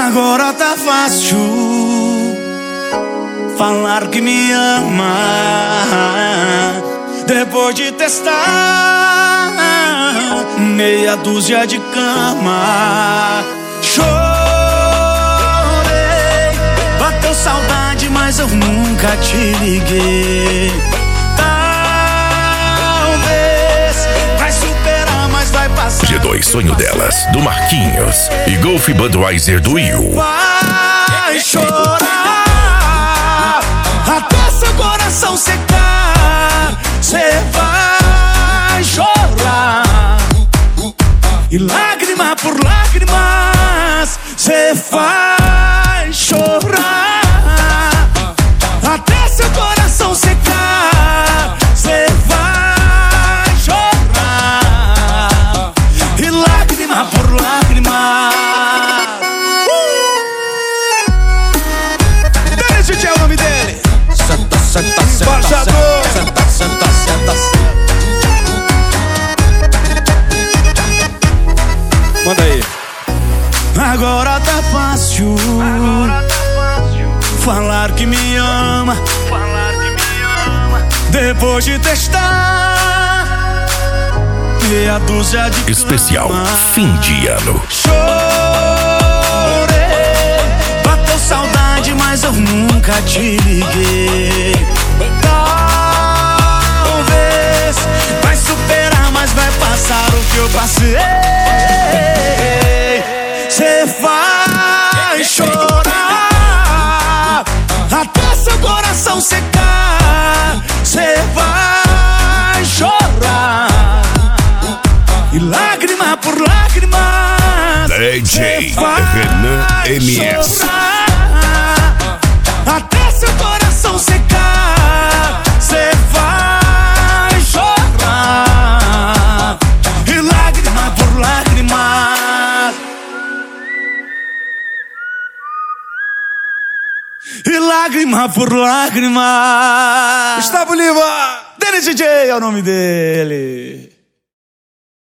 Agora tá fácil falar que me ama, depois de testar meia dúzia de cama. Chorei, bateu saudade, mas eu nunca te liguei. Talvez vai superar, mas vai passar. G2 Sonho Delas, do Marquinhos, e Golf Budweiser do Will. Vai chorar até seu coração secar. Cê vai chorar, e lágrima por lágrimas cê vai chorar até seu coração secar. Cê vai chorar, e lágrima por lágrima. Dennis é o nome dele. Senta, senta, senta, Embaixador. senta, senta, senta, senta. Manda aí. Agora tá fácil falar que me ama, depois de testar meia dúzia de Especial cama. fim de ano. Chorei, bateu saudade, mas eu nunca te liguei. Talvez vai superar, mas vai passar o que eu passei. Cê vai chorar até seu coração secar. Cê vai chorar, e lágrima por lágrimas DJ cê vai Renan MS. chorar até seu coração secar. Cê vai chorar, e lágrima por lágrima. E lágrima por lágrima. Gustavo Lima. Dennis DJ é o nome dele.